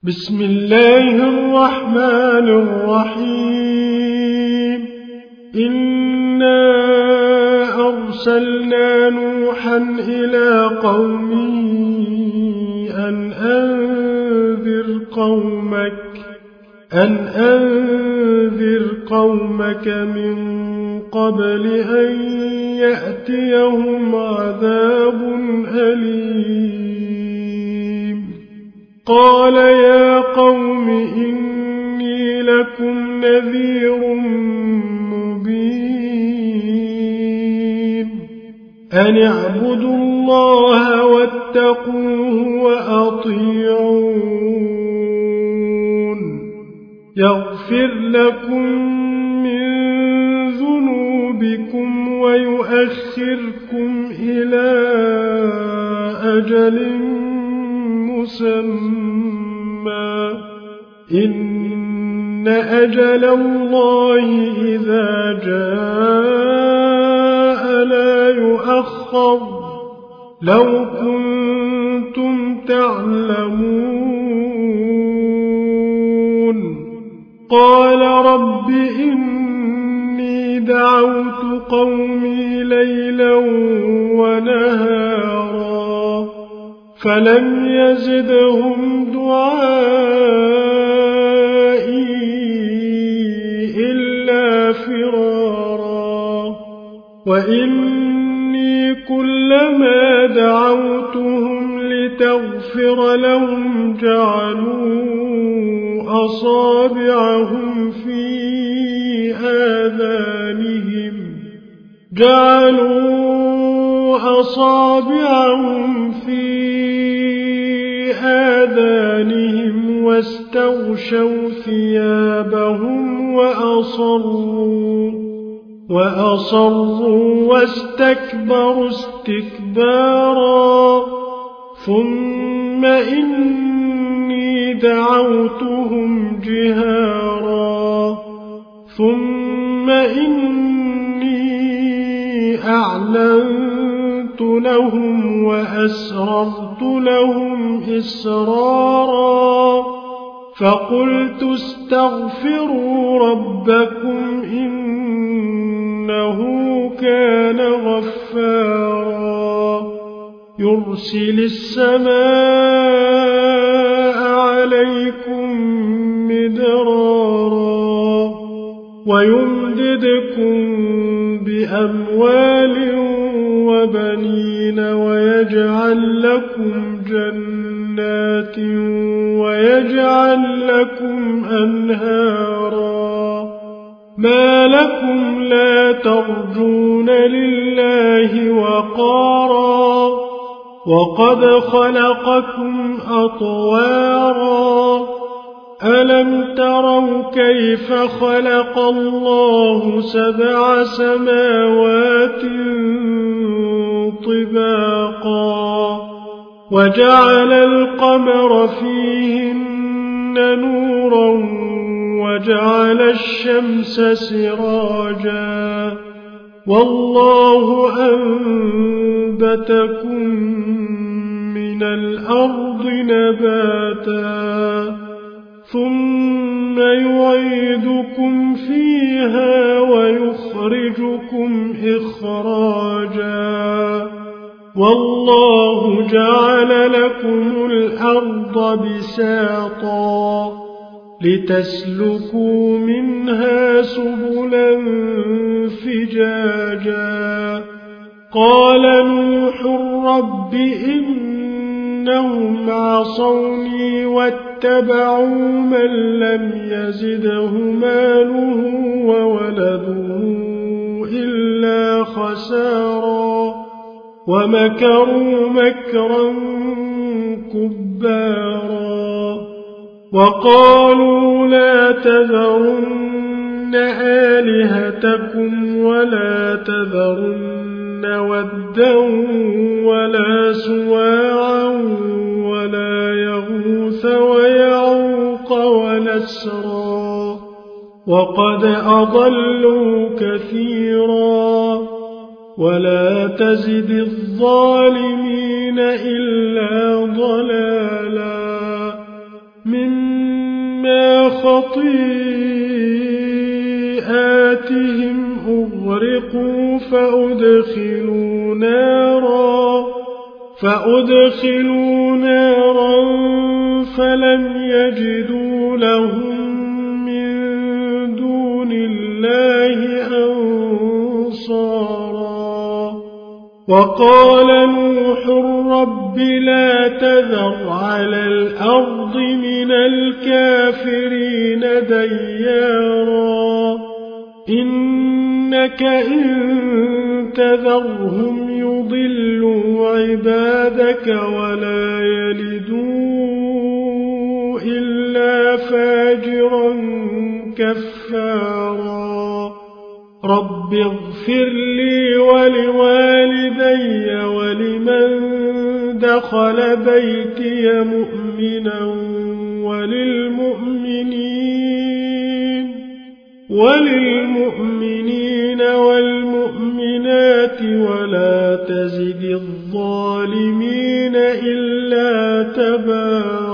بسم الله الرحمن الرحيم. إنا أرسلنا نوحا إلى قومه أن أنذر قومك من قبل أن يأتيهم عذاب أليم. قال يا قوم إني لكم نذير مبين. أن اعبدوا الله واتقوه وأطيعون. يغفر لكم من ذنوبكم ويؤخركم إلى أجل مسمى. إن أجل الله إذا جاء لا يؤخر. لو كنتم تعلمون. قال رب إني دعوت قومي ليلا ونهارا فلم يزدهم دعائي إلا فرارا. وإني كلما دعوتهم لتغفر لهم جعلوا أصابعهم في آذانهم واستغشوا ثيابهم وأصروا واستكبروا استكبارا. ثم إني دعوتهم جهارا ثم إني أعلنت لهم وأسررت لهم إسرارا. فقلت استغفروا ربكم إنه كان غفارا. يرسل السماء عليكم مدرارا ويمددكم بأموال وبنين ويجعل لكم جنات ويجعل لكم أنهارا. ما لكم لا ترجون لله وقارا وقد خلقكم أطوارا. ألم تروا كيف خلق الله 7 سماوات طباقا وجعل القمر فيهن نورا وجعل الشمس سراجا. والله أنبتكم من الأرض نباتا ثم يعيدكم فيها ويخرجكم إخراجا. والله جعل لكم الأرض بساطا لتسلكوا منها سبلا فجاجا. قال نوح رب إنهم عصوني واتبعوا من لم يزده ماله وولده إلا خسارا ومكروا مكرا كبارا. وقالوا لا تذرن آلهتكم ولا تذرن ودا ولا سواعا ولا يغوث ويعوق ونسرا وقد أضلوا كثيرا. ولا تزد الظالمين إلا ضلالا. من خطيئاتهم أغرقوا فأدخلوا نارا فلم يجدوا لهم من دون الله أنصارا. وقال نوح رب لا تذر على الأرض من الكافرين ديارا إنك إن تذرهم يضلوا عبادك ولا يلدوا إلا فاجرا كفارا. رب اغفر لي ولوالدي ولمن دخل بيتي مؤمنا وللمؤمنين والمؤمنات ولا تزد الظالمين إلا تبارا.